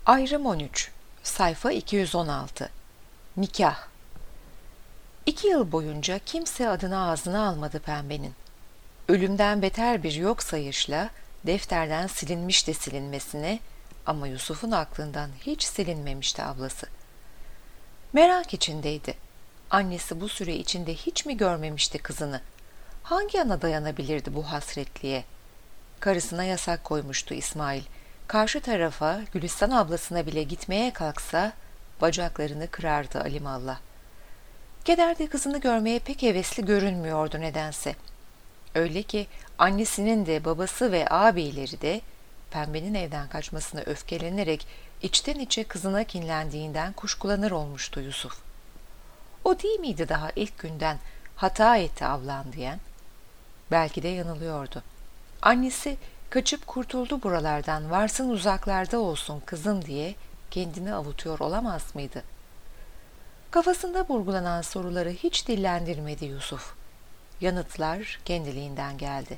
Ayrım 13, sayfa 216. Nikah. 2 yıl boyunca kimse adını ağzına almadı Pembe'nin. Ölümden beter bir yok sayışla defterden silinmiş de silinmesine, ama Yusuf'un aklından hiç silinmemişti ablası. Merak içindeydi. Annesi bu süre içinde hiç mi görmemişti kızını? Hangi ana dayanabilirdi bu hasretliğe? Karısına yasak koymuştu İsmail. Karşı tarafa, Gülistan ablasına bile gitmeye kalksa bacaklarını kırardı alimallah. Keder de kızını görmeye pek hevesli görünmüyordu nedense. Öyle ki annesinin de babası ve ağabeyleri de Pembe'nin evden kaçmasına öfkelenerek içten içe kızına kinlendiğinden kuşkulanır olmuştu Yusuf. O değil miydi daha ilk günden hata etti ablan diyen? Belki de yanılıyordu. Annesi kaçıp kurtuldu buralardan, varsın uzaklarda olsun kızım diye kendini avutuyor olamaz mıydı? Kafasında burgulanan soruları hiç dillendirmedi Yusuf. Yanıtlar kendiliğinden geldi.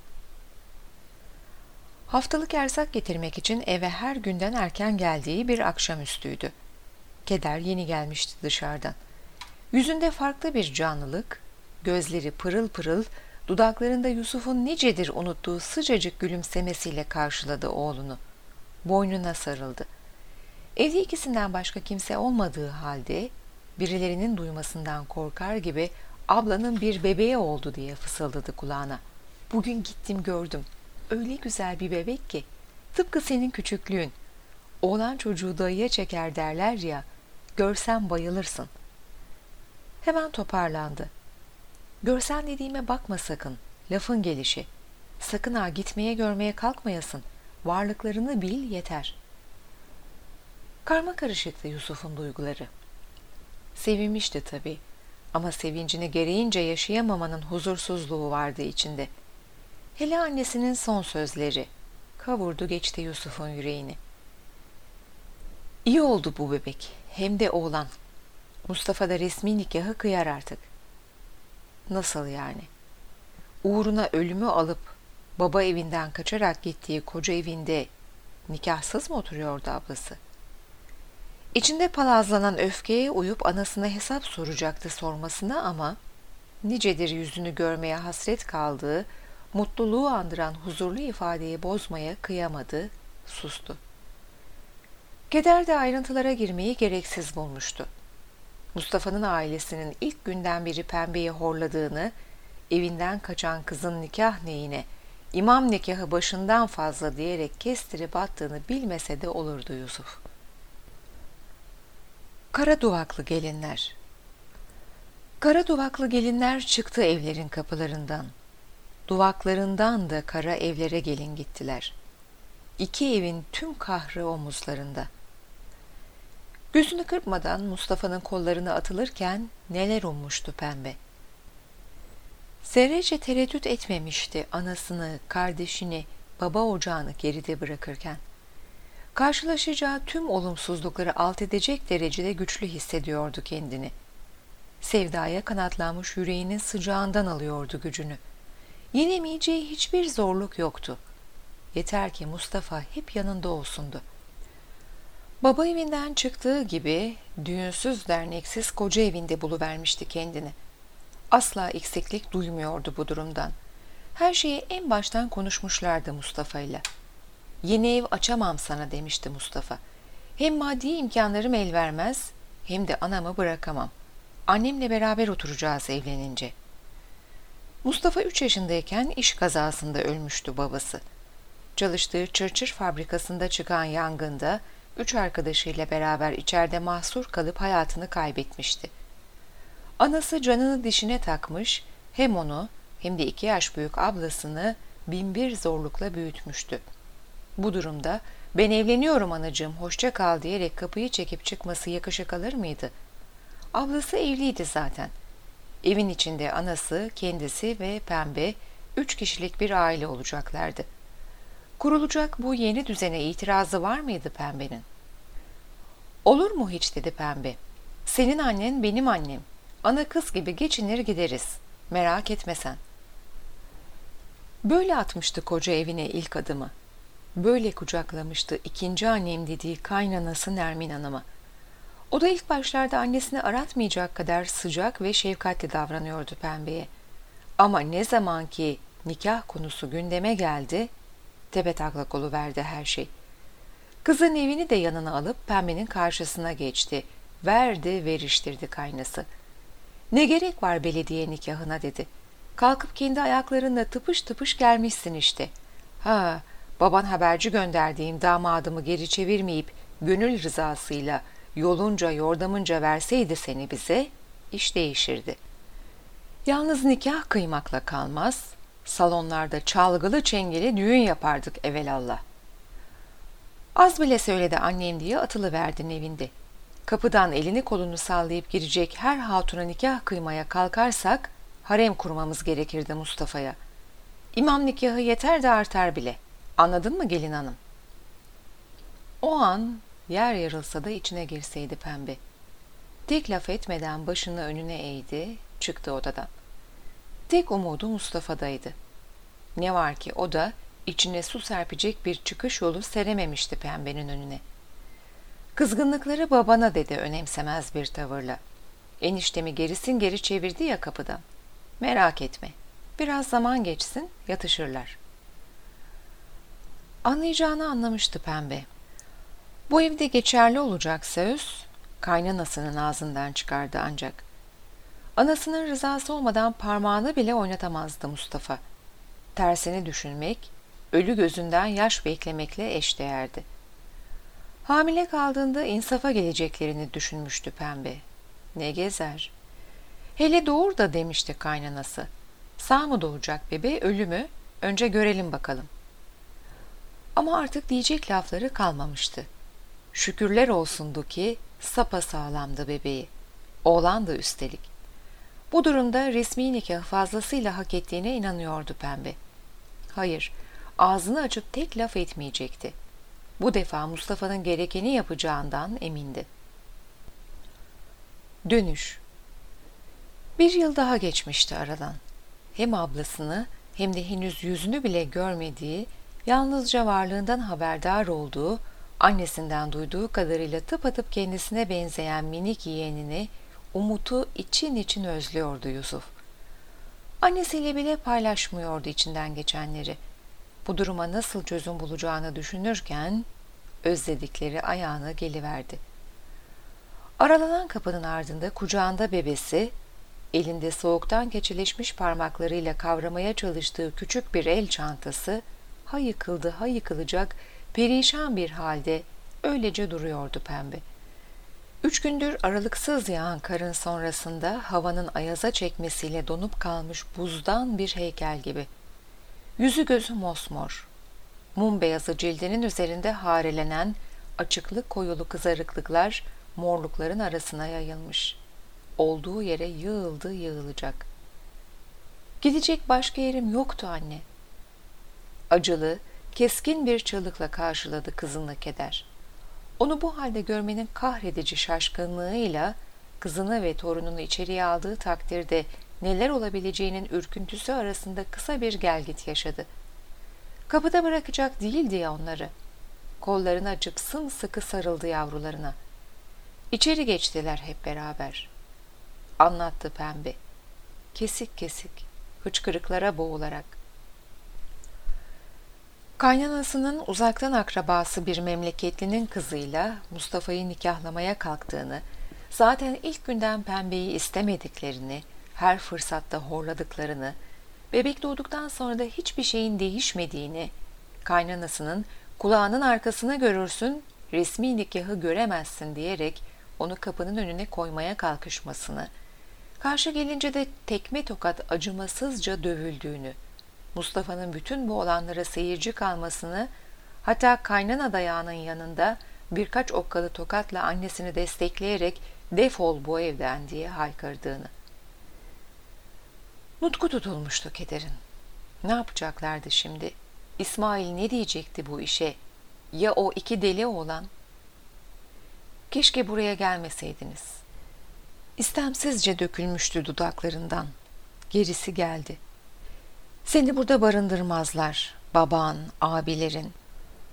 Haftalık erzak getirmek için eve her günden erken geldiği bir akşamüstüydü. Keder yeni gelmişti dışarıdan. Yüzünde farklı bir canlılık, gözleri pırıl pırıl, dudaklarında Yusuf'un nicedir unuttuğu sıcacık gülümsemesiyle karşıladı oğlunu. Boynuna sarıldı. Evde ikisinden başka kimse olmadığı halde birilerinin duymasından korkar gibi ablanın bir bebeği oldu diye fısıldadı kulağına. Bugün gittim gördüm. Öyle güzel bir bebek ki. Tıpkı senin küçüklüğün. Oğlan çocuğu dayıya çeker derler ya. Görsen bayılırsın. Hemen toparlandı. Görsen dediğime bakma sakın. Lafın gelişi. Sakın ha gitmeye görmeye kalkmayasın. Varlıklarını bil yeter. Karma karışıktı Yusuf'un duyguları. Sevinmişti tabii. Ama sevincini gereğince yaşayamamanın huzursuzluğu vardı içinde. Hele annesinin son sözleri kavurdu geçti Yusuf'un yüreğini. İyi oldu bu bebek, hem de oğlan. Mustafa da resmi nikahı kıyar artık. Nasıl yani? Uğruna ölümü alıp baba evinden kaçarak gittiği koca evinde nikahsız mı oturuyordu ablası? İçinde palazlanan öfkeye uyup anasına hesap soracaktı sormasına, ama nicedir yüzünü görmeye hasret kaldığı, mutluluğu andıran huzurlu ifadeyi bozmaya kıyamadı, sustu. Keder de ayrıntılara girmeyi gereksiz bulmuştu. Mustafa'nın ailesinin ilk günden beri Pembe'yi horladığını, evinden kaçan kızın nikah neyine, imam nikahı başından fazla diyerek kestirip attığını bilmese de olurdu Yusuf. Kara duvaklı gelinler. Kara duvaklı gelinler çıktı evlerin kapılarından. Duvaklarından da kara evlere gelin gittiler. İki evin tüm kahrı omuzlarında. Gözünü kırpmadan Mustafa'nın kollarına atılırken neler ummuştu Pembe. Zerrece tereddüt etmemişti anasını, kardeşini, baba ocağını geride bırakırken. Karşılaşacağı tüm olumsuzlukları alt edecek derecede güçlü hissediyordu kendini. Sevdaya kanatlanmış yüreğinin sıcağından alıyordu gücünü. Yenemeyeceği hiçbir zorluk yoktu. Yeter ki Mustafa hep yanında olsundu. Baba evinden çıktığı gibi düğünsüz derneksiz koca evinde buluvermişti kendini. Asla eksiklik duymuyordu bu durumdan. Her şeyi en baştan konuşmuşlardı Mustafa'yla. Yeni ev açamam sana demişti Mustafa. Hem maddi imkanlarım el vermez, hem de anamı bırakamam. Annemle beraber oturacağız evlenince. Mustafa 3 yaşındayken iş kazasında ölmüştü babası. Çalıştığı çırçır fabrikasında çıkan yangında 3 arkadaşıyla beraber içeride mahsur kalıp hayatını kaybetmişti. Anası canını dişine takmış, hem onu hem de 2 yaş büyük ablasını binbir zorlukla büyütmüştü. Bu durumda ben evleniyorum anacığım hoşça kal diyerek kapıyı çekip çıkması yakışık alır mıydı? Ablası evliydi zaten. Evin içinde anası, kendisi ve Pembe 3 kişilik bir aile olacaklardı. Kurulacak bu yeni düzene itirazı var mıydı Pembe'nin? Olur mu hiç dedi Pembe. Senin annen benim annem. Ana kız gibi geçinir gideriz. Merak etme sen. Böyle atmıştı koca evine ilk adımı. Böyle kucaklamıştı ikinci annem dediği kaynanası Nermin Hanım'a. O da ilk başlarda annesini aratmayacak kadar sıcak ve şefkatli davranıyordu Pembe'ye. Ama ne zaman ki nikah konusu gündeme geldi, tepetaklak oluverdi her şey. Kızın evini de yanına alıp Pembe'nin karşısına geçti. Verdi veriştirdi kaynası. Ne gerek var belediye nikahına dedi. Kalkıp kendi ayaklarınla tıpış tıpış gelmişsin işte. Ha, baban haberci gönderdiğim damadımı geri çevirmeyip gönül rızasıyla yolunca yordamınca verseydi seni bize, iş değişirdi. Yalnız nikah kıymakla kalmaz, salonlarda çalgılı çengeli düğün yapardık evelallah. Az bile söyledi annem diye atılıverdi evinde. Kapıdan elini kolunu sallayıp girecek her hatuna nikah kıymaya kalkarsak harem kurmamız gerekirdi Mustafa'ya. İmam nikahı yeter de artar bile. Anladın mı gelin hanım? O an yer yarılsa da içine girseydi Pembe. Tek laf etmeden başını önüne eğdi, çıktı odadan. Tek umudu Mustafa'daydı. Ne var ki o da içine su serpecek bir çıkış yolu serememişti Pembe'nin önüne. Kızgınlıkları babana dedi önemsemez bir tavırla. Eniştemi gerisin geri çevirdi ya kapıdan. Merak etme, biraz zaman geçsin yatışırlar. Anlayacağını anlamıştı Pembe. Bu evde geçerli olacak söz, kaynanasının ağzından çıkardı ancak. Anasının rızası olmadan parmağını bile oynatamazdı Mustafa. Tersini düşünmek, ölü gözünden yaş beklemekle eşdeğerdi. Hamile kaldığında insafa geleceklerini düşünmüştü Pembe. Ne gezer? Hele doğur da demişti kaynanası. Sağ mı doğacak bebe, ölü mü? Önce görelim bakalım. Ama artık diyecek lafları kalmamıştı. Şükürler olsundu ki sapasağlamdı bebeği. Oğlandı üstelik. Bu durumda resmi nikahı fazlasıyla hak ettiğine inanıyordu Pembe. Hayır, ağzını açıp tek laf etmeyecekti. Bu defa Mustafa'nın gerekeni yapacağından emindi. Dönüş. Bir yıl daha geçmişti aradan. Hem ablasını hem de henüz yüzünü bile görmediği, yalnızca varlığından haberdar olduğu, annesinden duyduğu kadarıyla tıpatıp kendisine benzeyen minik yeğenini, Umut'u için için özlüyordu Yusuf. Annesiyle bile paylaşmıyordu içinden geçenleri. Bu duruma nasıl çözüm bulacağını düşünürken özledikleri ayağına geliverdi. Aralanan kapının ardında kucağında bebesi, elinde soğuktan keçeleşmiş parmaklarıyla kavramaya çalıştığı küçük bir el çantası, ha yıkıldı ha yıkılacak perişan bir halde öylece duruyordu Pembe. 3 gündür aralıksız yağan karın sonrasında havanın ayaza çekmesiyle donup kalmış buzdan bir heykel gibi. Yüzü gözü mosmor. Mum beyazı cildinin üzerinde harelenen açıklık koyulu kızarıklıklar morlukların arasına yayılmış. Olduğu yere yığıldı yığılacak. Gidecek başka yerim yoktu anne. Acılı, keskin bir çığlıkla karşıladı kızını keder. Onu bu halde görmenin kahredici şaşkınlığıyla kızını ve torununu içeriye aldığı takdirde neler olabileceğinin ürküntüsü arasında kısa bir gelgit yaşadı. Kapıda bırakacak değildi ya onları. Kollarını açıp sımsıkı sarıldı yavrularına. İçeri geçtiler hep beraber. Anlattı Pembe. Kesik kesik, hıçkırıklara boğularak. Kaynanasının uzaktan akrabası bir memleketlinin kızıyla Mustafa'yı nikahlamaya kalktığını, zaten ilk günden Pembe'yi istemediklerini, her fırsatta horladıklarını, bebek doğduktan sonra da hiçbir şeyin değişmediğini, kaynanasının kulağının arkasına görürsün, resmi nikahı göremezsin diyerek onu kapının önüne koymaya kalkışmasını, karşı gelince de tekme tokat acımasızca dövüldüğünü, Mustafa'nın bütün bu olanlara seyirci kalmasını, hatta kaynana dayağının yanında birkaç okkalı tokatla annesini destekleyerek defol bu evden diye haykırdığını. Nutku tutulmuştu kederin. Ne yapacaklardı şimdi? İsmail ne diyecekti bu işe? Ya o iki deli oğlan? Keşke buraya gelmeseydiniz. İstemsizce dökülmüştü dudaklarından. Gerisi geldi. Seni burada barındırmazlar, baban, abilerin.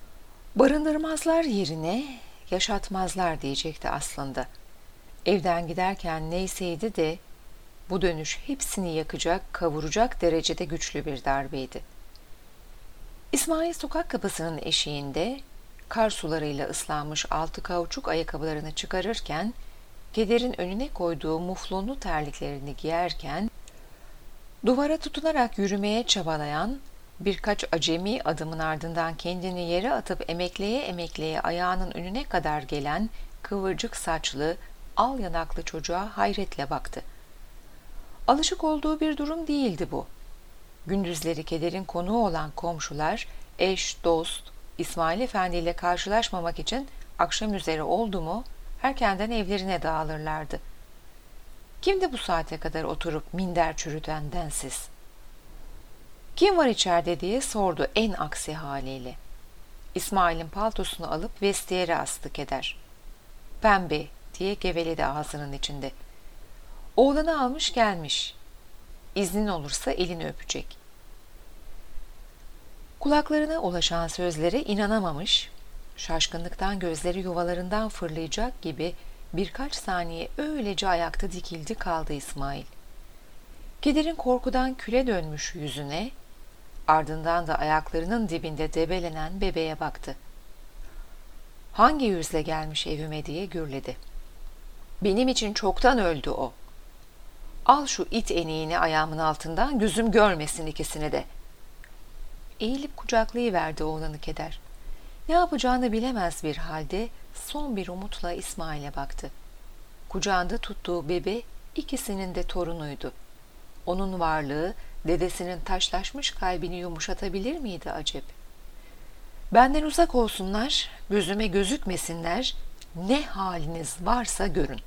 Barındırmazlar yerine yaşatmazlar diyecekti aslında. Evden giderken neyseydi de bu dönüş hepsini yakacak, kavuracak derecede güçlü bir darbeydi. İsmail sokak kapısının eşiğinde kar sularıyla ıslanmış altı kauçuk ayakkabılarını çıkarırken, Keder'in önüne koyduğu muflonlu terliklerini giyerken, duvara tutunarak yürümeye çabalayan birkaç acemi adımın ardından kendini yere atıp emekleye emekleye ayağının önüne kadar gelen kıvırcık saçlı, al yanaklı çocuğa hayretle baktı. Alışık olduğu bir durum değildi bu. Gündüzleri Keder'in konuğu olan komşular, eş, dost, İsmail Efendi ile karşılaşmamak için akşam üzeri oldu mu erkenden evlerine dağılırlardı. Kimdi bu saate kadar oturup minder çürüten densiz? Kim var içeride diye sordu en aksi haliyle. İsmail'in paltosunu alıp vestiyere astı Keder. Pembe diye geveledi ağzının içinde. Oğlanı almış gelmiş. İznin olursa elini öpecek. Kulaklarına ulaşan sözlere inanamamış, şaşkınlıktan gözleri yuvalarından fırlayacak gibi birkaç saniye öylece ayakta dikildi kaldı İsmail. Keder'in korkudan küle dönmüş yüzüne, ardından da ayaklarının dibinde debelenen bebeğe baktı. Hangi yüzle gelmiş evime diye gürledi. Benim için çoktan öldü o. Al şu it eniğini ayağımın altından, gözüm görmesin ikisini de. Eğilip kucaklayıverdi oğlanı Keder. Ne yapacağını bilemez bir halde son bir umutla İsmail'e baktı. Kucağında tuttuğu bebe ikisinin de torunuydu. Onun varlığı dedesinin taşlaşmış kalbini yumuşatabilir miydi acep? Benden uzak olsunlar, gözüme gözükmesinler, ne haliniz varsa görün.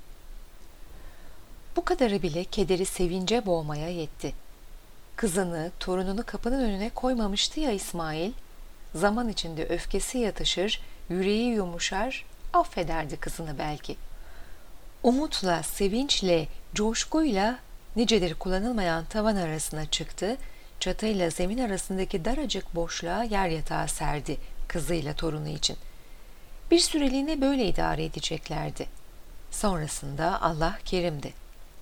Bu kadarı bile Keder'i sevince boğmaya yetti. Kızını, torununu kapının önüne koymamıştı ya İsmail, zaman içinde öfkesi yatışır, yüreği yumuşar, affederdi kızını belki. Umutla, sevinçle, coşkuyla nicedir kullanılmayan tavan arasına çıktı, çatıyla zemin arasındaki daracık boşluğa yer yatağı serdi kızıyla torunu için. Bir süreliğine böyle idare edeceklerdi. Sonrasında Allah kerimdi.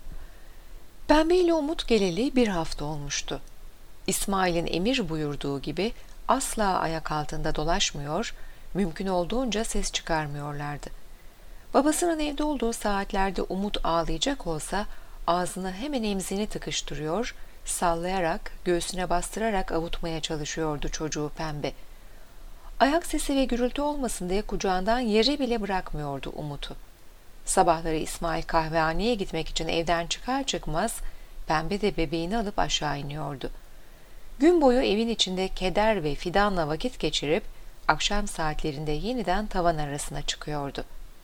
Pembe ile Umut geleli bir hafta olmuştu. İsmail'in emir buyurduğu gibi asla ayak altında dolaşmıyor, mümkün olduğunca ses çıkarmıyorlardı. Babasının evde olduğu saatlerde Umut ağlayacak olsa ağzına hemen emzini tıkıştırıyor, sallayarak, göğsüne bastırarak avutmaya çalışıyordu çocuğu Pembe. Ayak sesi ve gürültü olmasın diye kucağından yere bile bırakmıyordu Umut'u. Sabahları İsmail kahvehaneye gitmek için evden çıkar çıkmaz Pembe de bebeğini alıp aşağı iniyordu. Gün boyu evin içinde Keder ve Fidan'la vakit geçirip akşam saatlerinde yeniden tavan arasına çıkıyordu.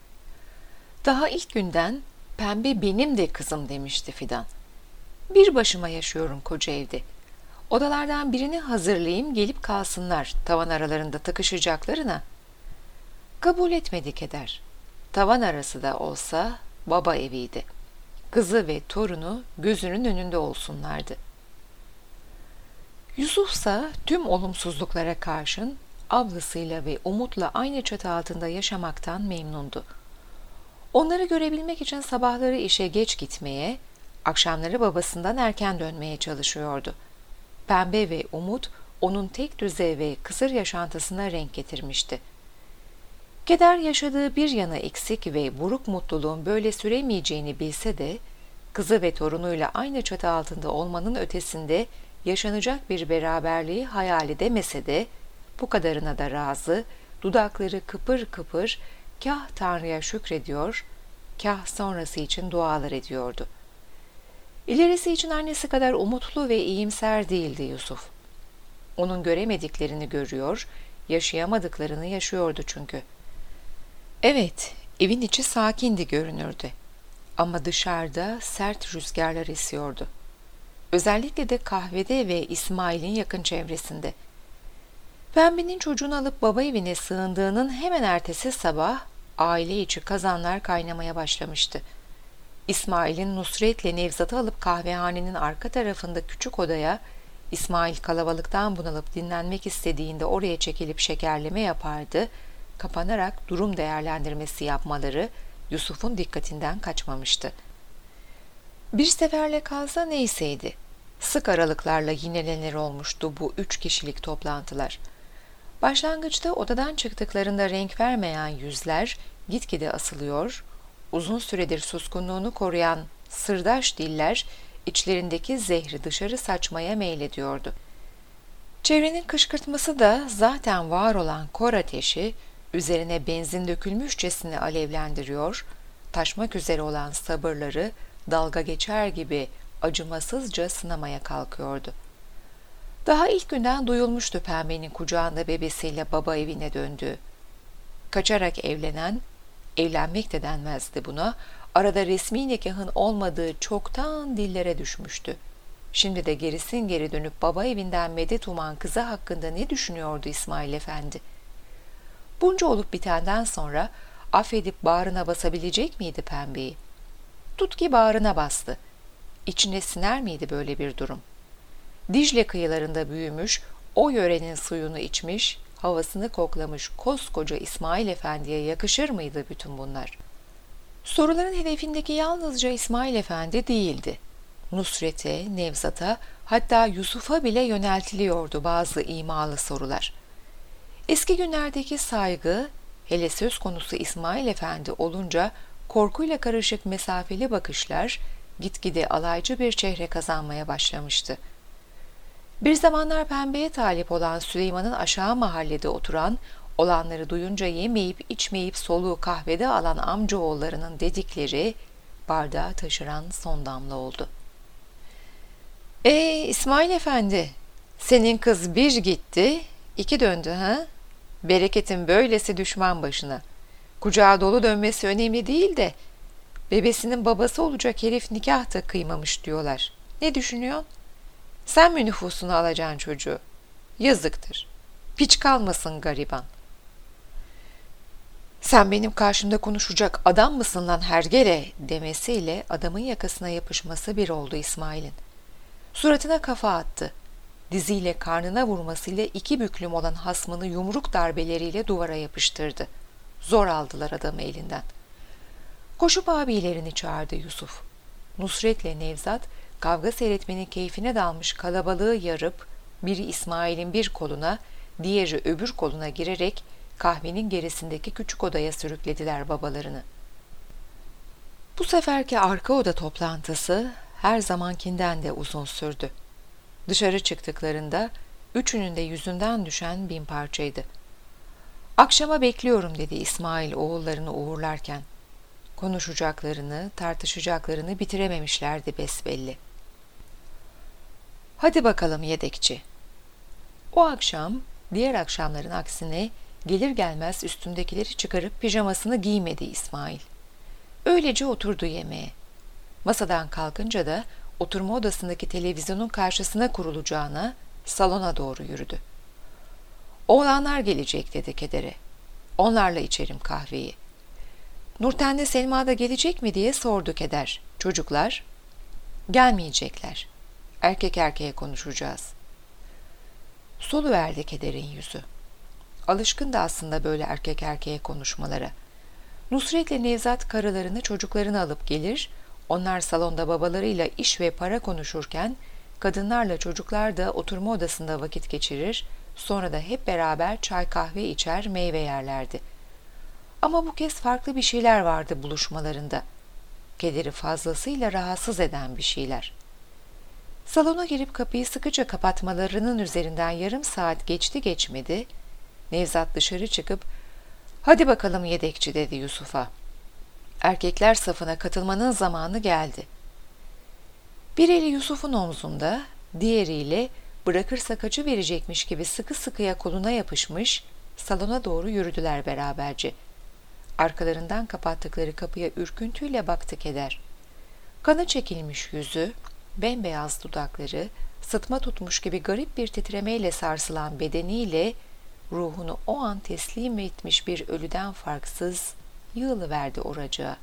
Daha ilk günden Pembe benim de kızım demişti Fidan. Bir başıma yaşıyorum koca evde. Odalardan birini hazırlayayım gelip kalsınlar tavan aralarında takışacaklarına. Kabul etmedi Keder. Tavan arası da olsa baba eviydi. Kızı ve torunu gözünün önünde olsunlardı. Yusuf'sa tüm olumsuzluklara karşın ablasıyla ve Umut'la aynı çatı altında yaşamaktan memnundu. Onları görebilmek için sabahları işe geç gitmeye, akşamları babasından erken dönmeye çalışıyordu. Pembe ve Umut onun tek düze ve kısır yaşantısına renk getirmişti. Keder yaşadığı bir yana eksik ve buruk mutluluğun böyle süremeyeceğini bilse de, kızı ve torunuyla aynı çatı altında olmanın ötesinde yaşanacak bir beraberliği hayal edemese de, bu kadarına da razı, dudakları kıpır kıpır, kah Tanrı'ya şükrediyor, kah sonrası için dualar ediyordu. İlerisi için annesi kadar umutlu ve iyimser değildi Yusuf. Onun göremediklerini görüyor, yaşayamadıklarını yaşıyordu çünkü. Evet, evin içi sakindi görünürdü. Ama dışarıda sert rüzgarlar esiyordu. Özellikle de kahvede ve İsmail'in yakın çevresinde. Pembe'nin çocuğunu alıp baba evine sığındığının hemen ertesi sabah aile içi kazanlar kaynamaya başlamıştı. İsmail'in Nusret'le Nevzat'ı alıp kahvehanenin arka tarafında küçük odaya, İsmail kalabalıktan bunalıp dinlenmek istediğinde oraya çekilip şekerleme yapardı, kapanarak durum değerlendirmesi yapmaları Yusuf'un dikkatinden kaçmamıştı. Bir seferle kalsa neyseydi. Sık aralıklarla yinelenir olmuştu bu 3 kişilik toplantılar. Başlangıçta odadan çıktıklarında renk vermeyen yüzler gitgide asılıyor, uzun süredir suskunluğunu koruyan sırdaş diller içlerindeki zehri dışarı saçmaya meylediyordu. Çevrenin kışkırtması da zaten var olan kor ateşi üzerine benzin dökülmüşçesine alevlendiriyor, taşmak üzere olan sabırları dalga geçer gibi acımasızca sınamaya kalkıyordu. Daha ilk günden duyulmuştu Pembe'nin kucağında bebesiyle baba evine döndüğü. Kaçarak evlenen, evlenmek de denmezdi buna, arada resmi nikahın olmadığı çoktan dillere düşmüştü. Şimdi de gerisin geri dönüp baba evinden medet uman kızı hakkında ne düşünüyordu İsmail Efendi? Bunca olup bitenden sonra affedip bağrına basabilecek miydi Pembe'yi? Tut ki bağrına bastı. İçine siner miydi böyle bir durum? Dicle kıyılarında büyümüş, o yörenin suyunu içmiş, havasını koklamış koskoca İsmail Efendi'ye yakışır mıydı bütün bunlar? Soruların hedefindeki yalnızca İsmail Efendi değildi. Nusret'e, Nevzat'a, hatta Yusuf'a bile yöneltiliyordu bazı imalı sorular. Eski günlerdeki saygı, hele söz konusu İsmail Efendi olunca korkuyla karışık mesafeli bakışlar gitgide alaycı bir çehre kazanmaya başlamıştı. Bir zamanlar Pembe'ye talip olan Süleyman'ın aşağı mahallede oturan, olanları duyunca yemeyip içmeyip soluğu kahvede alan amcaoğullarının dedikleri bardağı taşıran son damla oldu. İsmail Efendi, senin kız bir gitti, 2 döndü ha? Bereketin böylesi düşman başına. Kucağı dolu dönmesi önemli değil de, bebesinin babası olacak herif nikah da kıymamış diyorlar. Ne düşünüyorsun? Sen mi nüfusunu alacaksın çocuğu? Yazıktır. Piç kalmasın gariban. Sen benim karşımda konuşacak adam mısın lan hergele demesiyle adamın yakasına yapışması bir oldu İsmail'in. Suratına kafa attı. Diziyle karnına vurmasıyla 2 büklüm olan hasmını yumruk darbeleriyle duvara yapıştırdı. Zor aldılar adamı elinden. Koşup abilerini çağırdı Yusuf. Nusret'le Nevzat kavga seyretmenin keyfine dalmış kalabalığı yarıp biri İsmail'in bir koluna, diğeri öbür koluna girerek kahvenin gerisindeki küçük odaya sürüklediler babalarını. Bu seferki arka oda toplantısı her zamankinden de uzun sürdü. Dışarı çıktıklarında üçünün de yüzünden düşen bin parçaydı. Akşama bekliyorum dedi İsmail oğullarını uğurlarken. Konuşacaklarını, tartışacaklarını bitirememişlerdi besbelli. Hadi bakalım yedekçi. O akşam diğer akşamların aksine gelir gelmez üstündekileri çıkarıp pijamasını giymedi İsmail. Öylece oturdu yemeğe. Masadan kalkınca da oturma odasındaki televizyonun karşısına kurulacağına salona doğru yürüdü. Oğlanlar gelecek dedi kedere. Onlarla içerim kahveyi. Nurten'le Selma da gelecek mi diye sordu keder. Çocuklar? Gelmeyecekler. Erkek erkeğe konuşacağız. Soluverdi kederin yüzü. Alışkındı aslında böyle erkek erkeğe konuşmalara. Nusret'le Nevzat karılarını çocuklarını alıp gelir, onlar salonda babalarıyla iş ve para konuşurken kadınlarla çocuklar da oturma odasında vakit geçirir, sonra da hep beraber çay kahve içer meyve yerlerdi. Ama bu kez farklı bir şeyler vardı buluşmalarında. Kederi fazlasıyla rahatsız eden bir şeyler. Salona girip kapıyı sıkıca kapatmalarının üzerinden yarım saat geçti geçmedi, Nevzat dışarı çıkıp "Hadi bakalım yedekçi" dedi Yusuf'a. Erkekler safına katılmanın zamanı geldi. Bir eli Yusuf'un omzunda, diğeriyle bırakırsa kaçıverecekmiş gibi sıkı sıkıya koluna yapışmış, salona doğru yürüdüler beraberce. Arkalarından kapattıkları kapıya ürküntüyle baktı keder. Kanı çekilmiş yüzü, bembeyaz dudakları, sıtma tutmuş gibi garip bir titremeyle sarsılan bedeniyle ruhunu o an teslim etmiş bir ölüden farksız yığılıverdi oracığa.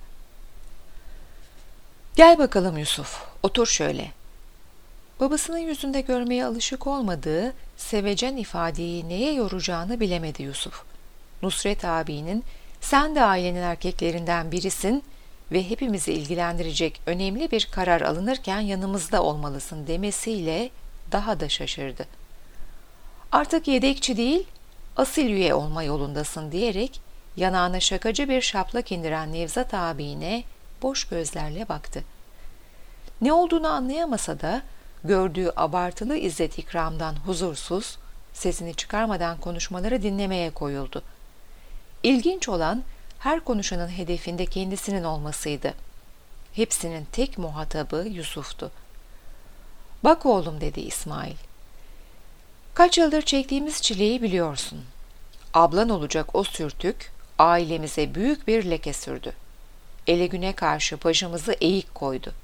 "Gel bakalım Yusuf, otur şöyle." Babasının yüzünde görmeye alışık olmadığı sevecen ifadeyi neye yoracağını bilemedi Yusuf. Nusret abinin sen de ailenin erkeklerinden birisin ve hepimizi ilgilendirecek önemli bir karar alınırken yanımızda olmalısın demesiyle daha da şaşırdı. Artık yedekçi değil, asil üye olma yolundasın diyerek yanağına şakacı bir şaplak indiren Nevzat abine boş gözlerle baktı. Ne olduğunu anlayamasa da gördüğü abartılı izzet ikramdan huzursuz, sesini çıkarmadan konuşmaları dinlemeye koyuldu. İlginç olan her konuşanın hedefinde kendisinin olmasıydı. Hepsinin tek muhatabı Yusuf'tu. "Bak oğlum," dedi İsmail. "Kaç yıldır çektiğimiz çileyi biliyorsun. Ablan olacak o sürtük ailemize büyük bir leke sürdü. Ele güne karşı başımızı eğik koydu."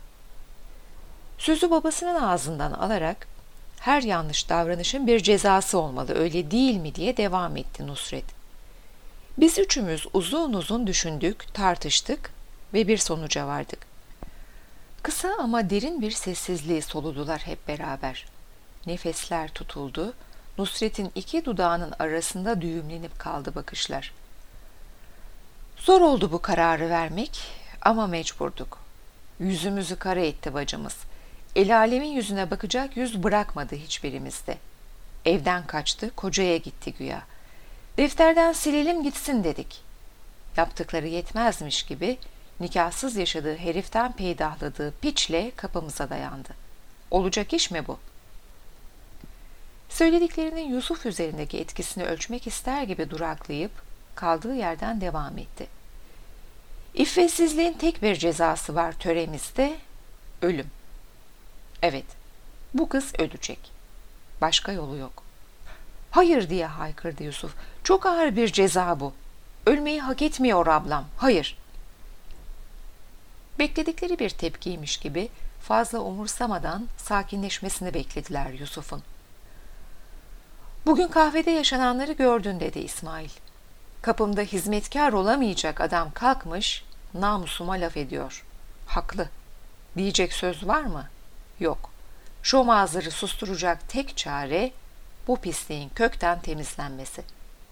Sözü babasının ağzından alarak her yanlış davranışın bir cezası olmalı, öyle değil mi diye devam etti Nusret. Biz üçümüz uzun uzun düşündük, tartıştık ve bir sonuca vardık. Kısa ama derin bir sessizliği soludular hep beraber. Nefesler tutuldu, Nusret'in iki dudağının arasında düğümlenip kaldı bakışlar. Zor oldu bu kararı vermek ama mecburduk. Yüzümüzü kara etti bacımız. El alemin yüzüne bakacak yüz bırakmadı hiçbirimizde. Evden kaçtı, kocaya gitti güya. Defterden silelim gitsin dedik. Yaptıkları yetmezmiş gibi nikahsız yaşadığı heriften peydahladığı piçle kapımıza dayandı. Olacak iş mi bu? Söylediklerinin Yusuf üzerindeki etkisini ölçmek ister gibi duraklayıp kaldığı yerden devam etti. İffetsizliğin tek bir cezası var töremizde, ölüm. Evet, bu kız ölecek. Başka yolu yok. Hayır diye haykırdı Yusuf. Çok ağır bir ceza bu. Ölmeyi hak etmiyor ablam. Hayır. Bekledikleri bir tepkiymiş gibi fazla umursamadan sakinleşmesini beklediler Yusuf'un. Bugün kahvede yaşananları gördün dedi İsmail. Kapımda hizmetkar olamayacak adam kalkmış, namusuma laf ediyor. Haklı. Diyecek söz var mı? Yok. Şomazları susturacak tek çare bu pisliğin kökten temizlenmesi.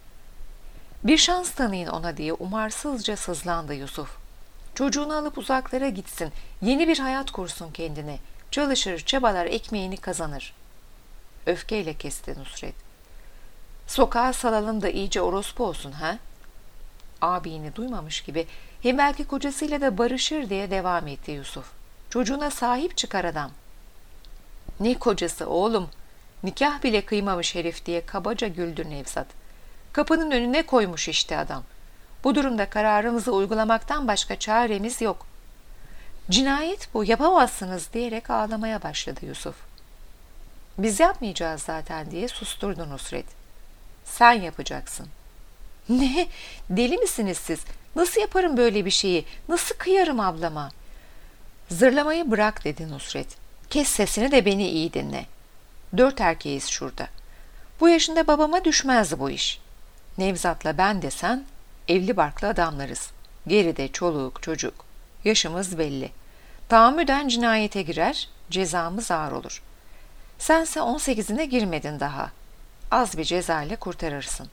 Bir şans tanıyın ona diye umarsızca sızlandı Yusuf. Çocuğunu alıp uzaklara gitsin, yeni bir hayat kursun kendine. Çalışır, çabalar, ekmeğini kazanır. Öfkeyle kesti Nusret. Sokağa salalım da iyice orospu olsun ha? Abini duymamış gibi hem belki kocasıyla da barışır diye devam etti Yusuf. Çocuğuna sahip çıkar adam. Ne kocası oğlum? Nikah bile kıymamış herif diye kabaca güldü Nevzat. Kapının önüne koymuş işte adam. Bu durumda kararımızı uygulamaktan başka çaremiz yok. Cinayet bu, yapamazsınız diyerek ağlamaya başladı Yusuf. Biz yapmayacağız zaten diye susturdu Nusret. Sen yapacaksın. Ne? Deli misiniz siz? Nasıl yaparım böyle bir şeyi? Nasıl kıyarım ablama? Zırlamayı bırak dedi Nusret. Kes sesini de beni iyi dinle. 4 erkeğiz şurada. Bu yaşında babama düşmezdi bu iş. Nevzat'la ben desen evli barklı adamlarız. Geride çoluk çocuk. Yaşımız belli. Tahammüden cinayete girer, cezamız ağır olur. Sense 18'ine girmedin daha. Az bir cezayla kurtarırsın.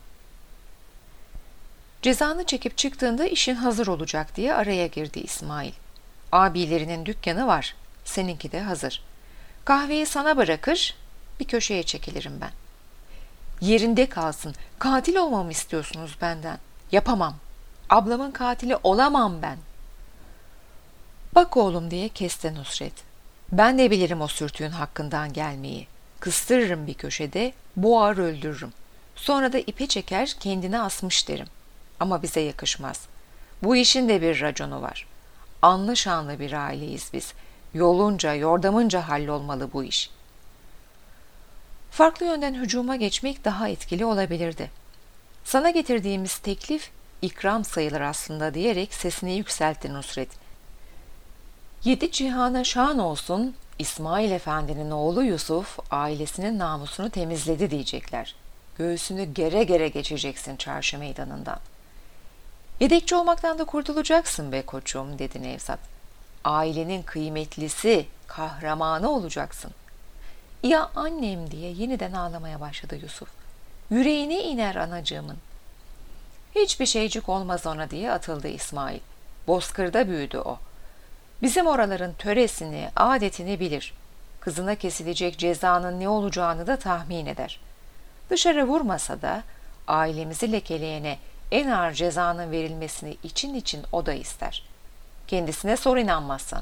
Cezanı çekip çıktığında işin hazır olacak diye araya girdi İsmail. Abilerinin dükkanı var. Seninki de hazır. Kahveyi sana bırakır, bir köşeye çekilirim ben. Yerinde kalsın. Katil olmamı istiyorsunuz benden. Yapamam. Ablamın katili olamam ben. Bak oğlum diye kesti Nusret. Ben de bilirim o sürtüğün hakkından gelmeyi. Kıstırırım bir köşede, boğar öldürürüm. Sonra da ipe çeker kendine asmış derim. Ama bize yakışmaz. Bu işin de bir raconu var. Anlı şanlı bir aileyiz biz. Yolunca, yordamınca hallolmalı bu iş. Farklı yönden hücuma geçmek daha etkili olabilirdi. Sana getirdiğimiz teklif ikram sayılır aslında diyerek sesini yükseltti Nusret. 7 cihana şan olsun, İsmail Efendi'nin oğlu Yusuf ailesinin namusunu temizledi diyecekler. Göğsünü gere gere geçeceksin çarşı meydanından. Yedekçi olmaktan da kurtulacaksın be koçum dedi Nevzat. Ailenin kıymetlisi, kahramanı olacaksın. Ya annem diye yeniden ağlamaya başladı Yusuf. Yüreğine iner anacığımın. Hiçbir şeycik olmaz ona diye atıldı İsmail. Bozkır'da büyüdü o. Bizim oraların töresini, adetini bilir. Kızına kesilecek cezanın ne olacağını da tahmin eder. Dışarı vurmasa da ailemizi lekeleyene en ağır cezanın verilmesini için o da ister. Kendisine sor inanmazsan.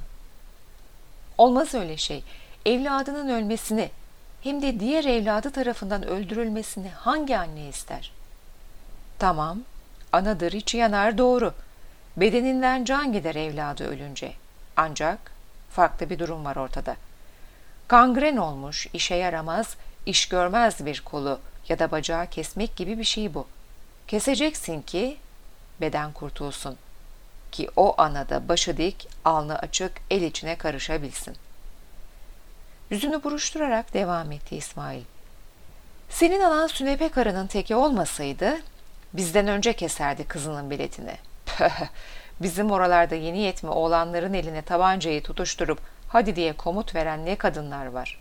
Olmaz öyle şey. Evladının ölmesini hem de diğer evladı tarafından öldürülmesini hangi anne ister? Tamam, anadır içi yanar doğru. Bedeninden can gider evladı ölünce. Ancak farklı bir durum var ortada. Kangren olmuş, işe yaramaz, iş görmez bir kolu ya da bacağı kesmek gibi bir şey bu. Keseceksin ki beden kurtulsun. Ki o anada başı dik, alnı açık, el içine karışabilsin. Yüzünü buruşturarak devam etti İsmail. Senin anan sünepe karının teki olmasaydı bizden önce keserdi kızının biletini. Bizim oralarda yeni yetme oğlanların eline tabancayı tutuşturup hadi diye komut veren ne kadınlar var.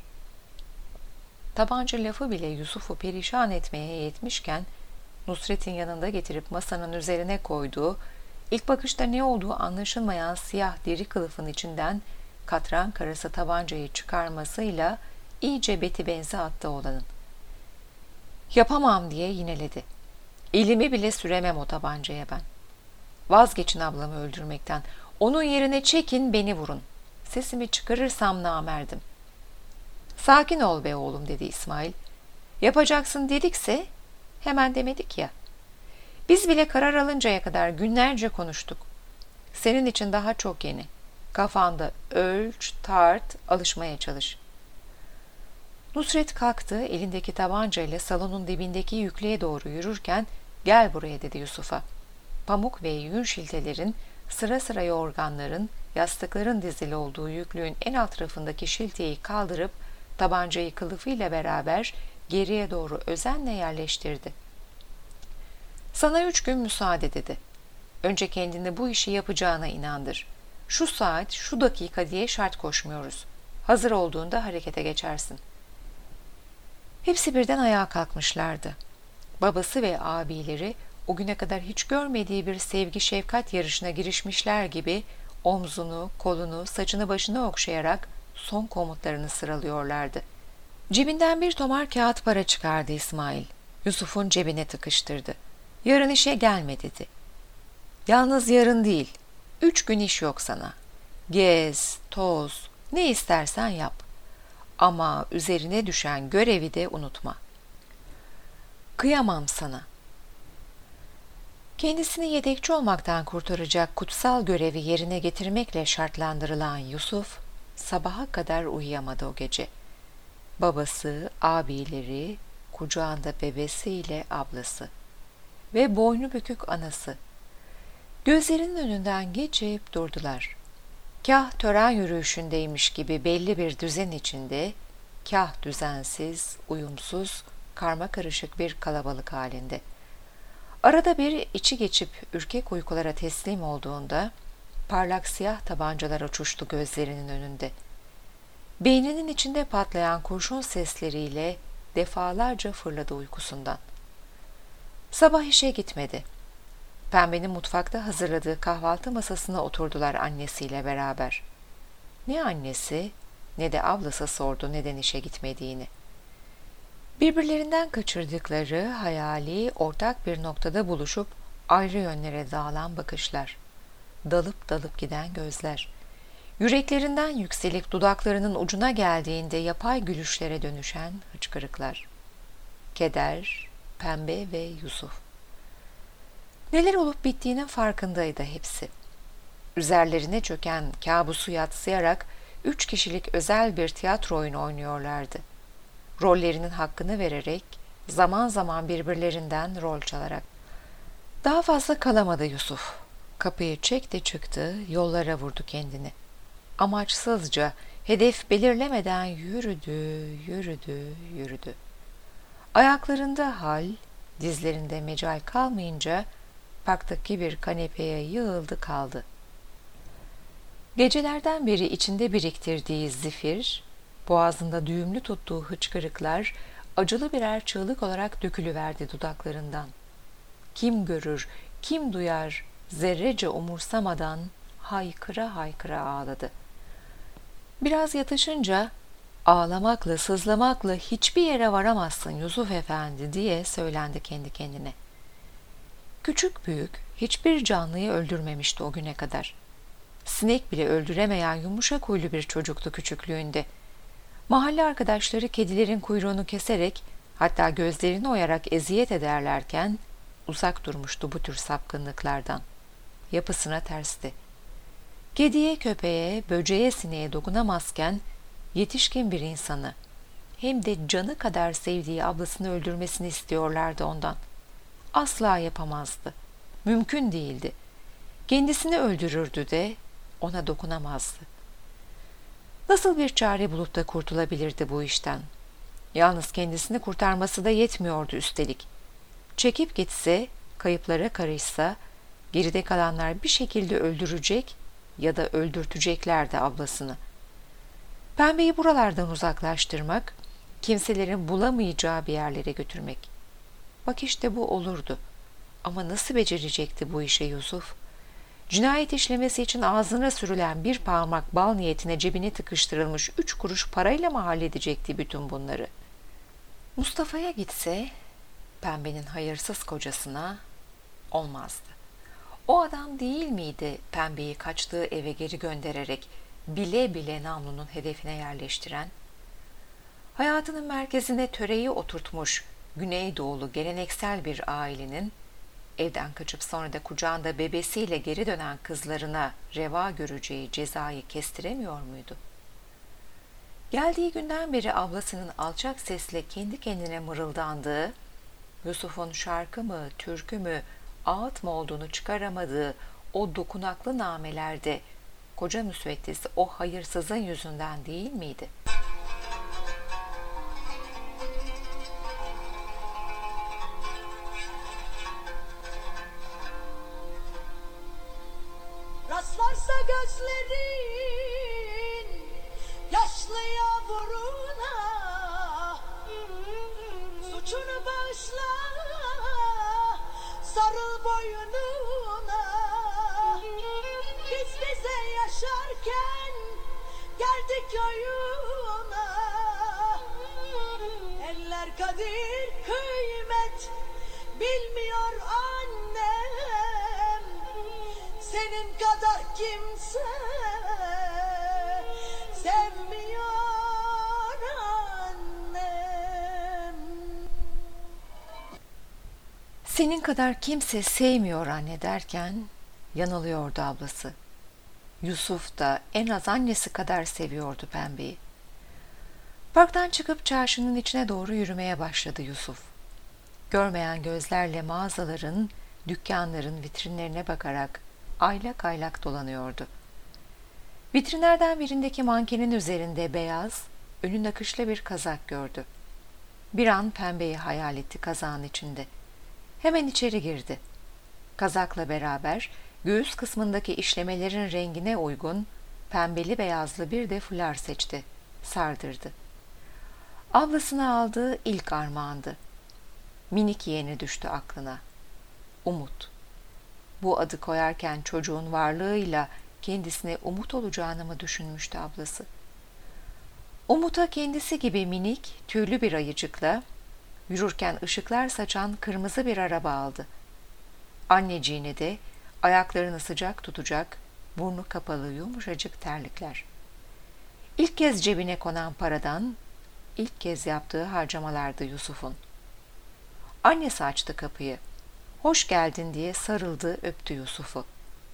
Tabanca lafı bile Yusuf'u perişan etmeye yetmişken Nusret'in yanında getirip masanın üzerine koyduğu, ilk bakışta ne olduğu anlaşılmayan siyah deri kılıfın içinden katran karası tabancayı çıkarmasıyla iyice beti benze attı oğlanın. Yapamam diye yineledi. Elimi bile süremem o tabancaya ben. Vazgeçin ablamı öldürmekten. Onun yerine çekin beni vurun. Sesimi çıkarırsam namerdim. Sakin ol be oğlum dedi İsmail. Yapacaksın dedikse hemen demedik ya. Biz bile karar alıncaya kadar günlerce konuştuk. Senin için daha çok yeni. Kafanda ölç, tart, alışmaya çalış. Nusret kalktı, elindeki tabancayla salonun dibindeki yüklüğe doğru yürürken gel buraya dedi Yusuf'a. Pamuk ve yün şiltelerin, sıra sıra yorganların, yastıkların dizili olduğu yüklüğün en alt tarafındaki şilteyi kaldırıp tabancayı kılıfıyla beraber geriye doğru özenle yerleştirdi. Sana 3 gün müsaade dedi. Önce kendini bu işi yapacağına inandır. Şu saat, şu dakika diye şart koşmuyoruz. Hazır olduğunda harekete geçersin. Hepsi birden ayağa kalkmışlardı. Babası ve abileri o güne kadar hiç görmediği bir sevgi şefkat yarışına girişmişler gibi omzunu, kolunu, saçını başına okşayarak son komutlarını sıralıyorlardı. Cebinden bir tomar kağıt para çıkardı İsmail. Yusuf'un cebine tıkıştırdı. Yarın işe gelme dedi. Yalnız yarın değil, 3 gün iş yok sana. Gez, toz, ne istersen yap. Ama üzerine düşen görevi de unutma. Kıyamam sana. Kendisini yedekçi olmaktan kurtaracak kutsal görevi yerine getirmekle şartlandırılan Yusuf, sabaha kadar uyuyamadı o gece. Babası, abileri, kucağında bebesiyle ablası ve boynu bükük anası. Gözlerinin önünden geçip durdular. Kah tören yürüyüşündeymiş gibi belli bir düzen içinde, kah düzensiz, uyumsuz, karmakarışık bir kalabalık halinde. Arada bir içi geçip ürkek uykulara teslim olduğunda, parlak siyah tabancalar uçuştu gözlerinin önünde. Beyninin içinde patlayan kurşun sesleriyle defalarca fırladı uykusundan. Sabah işe gitmedi. Pembe'nin mutfakta hazırladığı kahvaltı masasına oturdular annesiyle beraber. Ne annesi ne de ablası sordu neden işe gitmediğini. Birbirlerinden kaçırdıkları hayali ortak bir noktada buluşup ayrı yönlere dağılan bakışlar, dalıp dalıp giden gözler, yüreklerinden yükselip dudaklarının ucuna geldiğinde yapay gülüşlere dönüşen hıçkırıklar. Keder, Pembe ve Yusuf. Neler olup bittiğinin farkındaydı hepsi. Üzerlerine çöken kabusu yadsıyarak 3 kişilik özel bir tiyatro oyunu oynuyorlardı. Rollerinin hakkını vererek, zaman zaman birbirlerinden rol çalarak. Daha fazla kalamadı Yusuf. Kapıyı çekti çıktı, yollara vurdu kendini. Amaçsızca, hedef belirlemeden yürüdü. Ayaklarında hal, dizlerinde mecal kalmayınca parktaki bir kanepeye yığıldı kaldı. Gecelerden beri içinde biriktirdiği zifir, boğazında düğümlü tuttuğu hıçkırıklar acılı birer çığlık olarak dökülüverdi dudaklarından. kim görür, kim duyar zerrece umursamadan haykıra haykıra ağladı. Biraz yatışınca ağlamakla sızlamakla hiçbir yere varamazsın Yusuf Efendi diye söylendi kendi kendine. Küçük büyük hiçbir canlıyı öldürmemişti o güne kadar. Sinek bile öldüremeyen yumuşak huylu bir çocuktu küçüklüğünde. Mahalle arkadaşları kedilerin kuyruğunu keserek, hatta gözlerini oyarak eziyet ederlerken uzak durmuştu bu tür sapkınlıklardan. Yapısına tersti. Kediye, köpeğe, böceğe, sineğe dokunamazken yetişkin bir insanı, hem de canı kadar sevdiği ablasını öldürmesini istiyorlardı ondan. Asla yapamazdı. Mümkün değildi. Kendisini öldürürdü de ona dokunamazdı. Nasıl bir çare bulup da kurtulabilirdi bu işten? Yalnız kendisini kurtarması da yetmiyordu üstelik. Çekip gitse, kayıplara karışsa, geride kalanlar bir şekilde öldürecek ya da öldürteceklerdi ablasını. Pembeyi buralardan uzaklaştırmak, kimselerin bulamayacağı bir yerlere götürmek. Bak işte bu olurdu. Ama nasıl becerecekti bu işe Yusuf? Cinayet işlemesi için ağzına sürülen bir parmak bal niyetine cebine tıkıştırılmış 3 kuruş parayla mı halledecekti bütün bunları? Mustafa'ya gitse, Pembe'nin hayırsız kocasına olmazdı. O adam değil miydi Pembe'yi kaçtığı eve geri göndererek bile bile namlunun hedefine yerleştiren? Hayatının merkezine töreyi oturtmuş Güneydoğulu geleneksel bir ailenin evden kaçıp sonra da kucağında bebesiyle geri dönen kızlarına reva göreceği cezayı kestiremiyor muydu? Geldiği günden beri ablasının alçak sesle kendi kendine mırıldandığı, Yusuf'un şarkı mı, türkü mü, ağıt mı olduğunu çıkaramadığı o dokunaklı namelerde koca müsveddesi o hayırsızın yüzünden değil miydi? Rastlarsa gözlerin yaşlı yavruna, suçunu bağışla, sarıl boynuna. Biz bize yaşarken geldik oyuna, eller kadir kıymet bilmiyor annem, senin kadar kimse sevmiyor annem. Senin kadar kimse sevmiyor anne derken yanılıyordu ablası. Yusuf da en az annesi kadar seviyordu Pembe'yi. Parktan çıkıp çarşının içine doğru yürümeye başladı Yusuf. Görmeyen gözlerle mağazaların, dükkanların vitrinlerine bakarak aylak aylak dolanıyordu. Vitrinlerden birindeki mankenin üzerinde beyaz, önü nakışlı bir kazak gördü. Bir an Pembe'yi hayal etti kazağın içinde. Hemen içeri girdi. Kazakla beraber göğüs kısmındaki işlemelerin rengine uygun pembeli beyazlı bir de fular seçti, sardırdı. Ablasına aldığı ilk armağandı. Minik yeğeni düştü aklına. Umut. Bu adı koyarken çocuğun varlığıyla kendisine umut olacağını mı düşünmüştü ablası? Umut'a kendisi gibi minik, tüylü bir ayıcıkla yürürken ışıklar saçan kırmızı bir araba aldı. Anneciğini de ayaklarını sıcak tutacak, burnu kapalı yumuşacık terlikler. İlk kez cebine konan paradan, ilk kez yaptığı harcamalardı Yusuf'un. Annesi açtı kapıyı. Hoş geldin diye sarıldı, öptü Yusuf'u.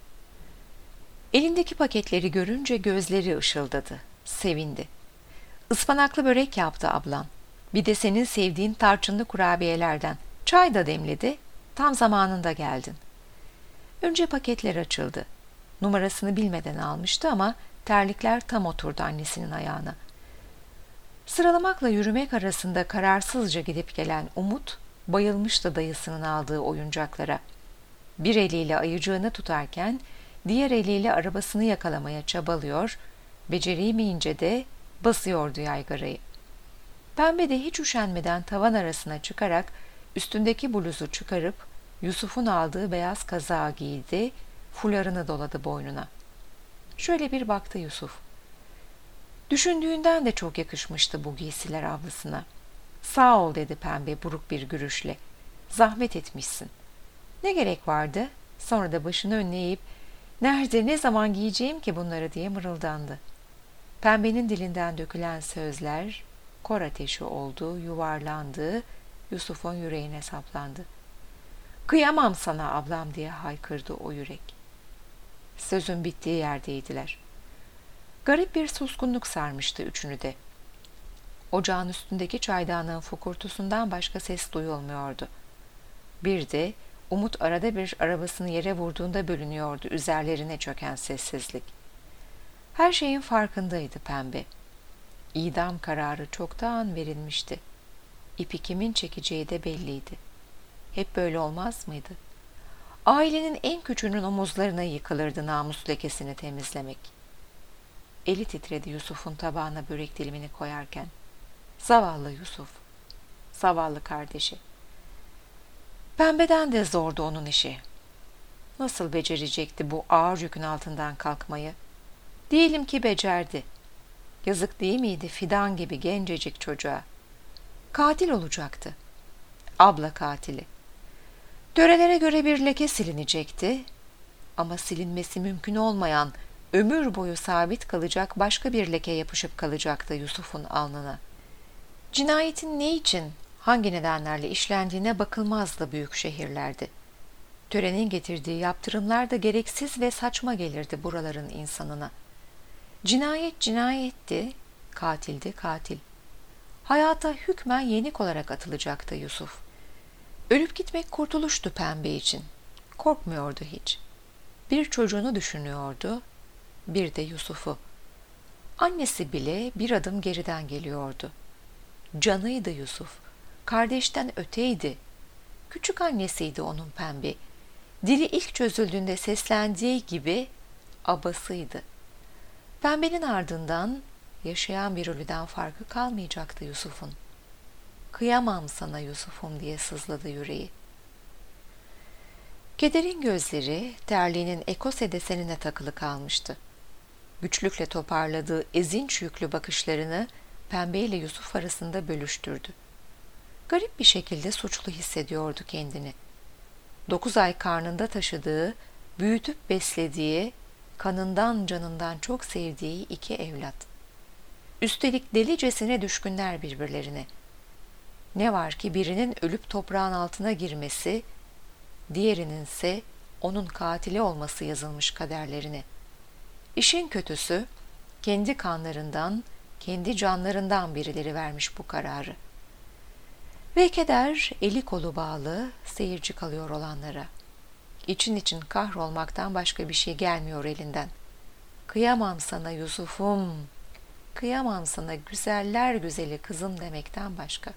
Elindeki paketleri görünce gözleri ışıldadı, sevindi. Ispanaklı börek yaptı ablan. Bir de senin sevdiğin tarçınlı kurabiyelerden. Çay da demledi, tam zamanında geldin. Önce paketler açıldı. Numarasını bilmeden almıştı ama terlikler tam oturdu annesinin ayağına. Sıralamakla yürümek arasında kararsızca gidip gelen Umut, bayılmıştı dayısının aldığı oyuncaklara. Bir eliyle ayıcığını tutarken, diğer eliyle arabasını yakalamaya çabalıyor, beceremeyince de basıyordu yaygarayı. Pembe de hiç üşenmeden tavan arasına çıkarak, üstündeki bluzu çıkarıp, Yusuf'un aldığı beyaz kazağı giydi, fularını doladı boynuna. Şöyle bir baktı Yusuf. Düşündüğünden de çok yakışmıştı bu giysiler ablasına. Sağ ol dedi Pembe buruk bir gülüşle. Zahmet etmişsin. Ne gerek vardı? Sonra da başını önüne eğip nerede ne zaman giyeceğim ki bunları diye mırıldandı. Pembenin dilinden dökülen sözler kor ateşi oldu, yuvarlandı, Yusuf'un yüreğine saplandı. Kıyamam sana ablam diye haykırdı o yürek. Sözün bittiği yerdeydiler. Garip bir suskunluk sarmıştı üçünü de. Ocağın üstündeki çaydanlığın fokurtusundan başka ses duyulmuyordu. Bir de Umut arada bir arabasını yere vurduğunda bölünüyordu üzerlerine çöken sessizlik. Her şeyin farkındaydı Pembe. İdam kararı çoktan verilmişti. İpi kimin çekeceği de belliydi. Hep böyle olmaz mıydı? Ailenin en küçüğünün omuzlarına yıkılırdı namus lekesini temizlemek. Eli titredi Yusuf'un tabağına börek dilimini koyarken. Zavallı Yusuf, zavallı kardeşi. Pembeden de zordu onun işi. Nasıl becerecekti bu ağır yükün altından kalkmayı? Diyelim ki becerdi. Yazık değil miydi fidan gibi gencecik çocuğa? Katil olacaktı. Abla katili. Törelere göre bir leke silinecekti. Ama silinmesi mümkün olmayan, ömür boyu sabit kalacak başka bir leke yapışıp kalacaktı Yusuf'un alnına. Cinayetin ne için, hangi nedenlerle işlendiğine bakılmazdı büyük şehirlerde. Törenin getirdiği yaptırımlar da gereksiz ve saçma gelirdi buraların insanına. Cinayet cinayetti, katildi katil. Hayata hükmen yenik olarak atılacaktı Yusuf. Ölüp gitmek kurtuluştu Pembe için. Korkmuyordu hiç. Bir çocuğunu düşünüyordu, bir de Yusuf'u. Annesi bile bir adım geriden geliyordu. Canıydı Yusuf, kardeşten öteydi. Küçük annesiydi onun Pembe. Dili ilk çözüldüğünde seslendiği gibi abasıydı. Pembenin ardından yaşayan bir ölüden farkı kalmayacaktı Yusuf'un. Kıyamam sana Yusuf'um diye sızladı yüreği. Kederin gözleri terliğinin ekose desenine takılı kalmıştı. Güçlükle toparladığı ezinç yüklü bakışlarını Pembe ile Yusuf arasında bölüştürdü. Garip bir şekilde suçlu hissediyordu kendini. 9 ay karnında taşıdığı, büyütüp beslediği, kanından canından çok sevdiği 2 evlat. Üstelik delicesine düşkünler birbirlerine. Ne var ki birinin ölüp toprağın altına girmesi, diğerinin ise onun katili olması yazılmış kaderlerine. İşin kötüsü, kendi kanlarından, kendi canlarından birileri vermiş bu kararı. Ve keder eli kolu bağlı, seyirci kalıyor olanlara. İçin için kahrolmaktan başka bir şey gelmiyor elinden. Kıyamam sana Yusuf'um, kıyamam sana güzeller güzeli kızım demekten başka.